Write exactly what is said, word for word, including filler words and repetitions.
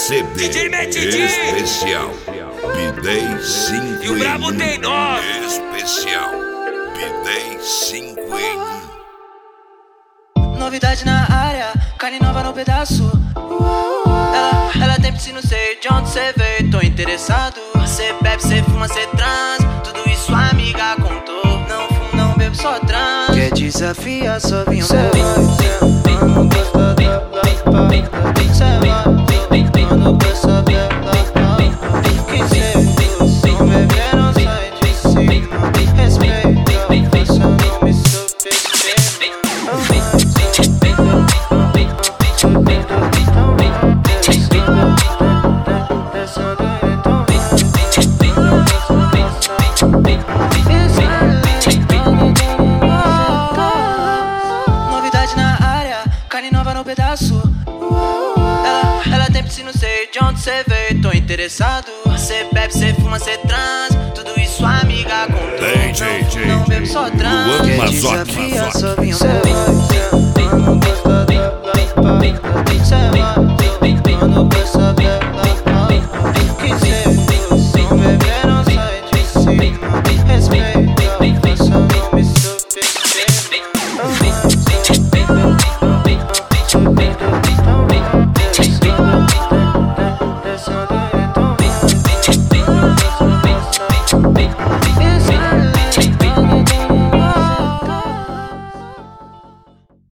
C D D J Metidinho especial Bidei cinco e o Brabo tem nome. Especial Bidei cinco em um. Novidade na área, carne nova no pedaço. Ela, ela tem piscina, sei de onde cê veio, tô interessado. Cê bebe, cê fuma, cê trans, tudo isso a amiga contou. Não fumo, não bebo, só trans. Quer desafiar, só vim um novidade na área, carne nova no pedaço. Ela, ela tem piscina, sei de onde cê veio, tô interessado. Cê bebe, cê fuma, cê trans, tudo isso a amiga contou. Tem, tem, tem, Não bebo, só trans. Luan Quer Mazotti, desafiar, Mazotti. só vim um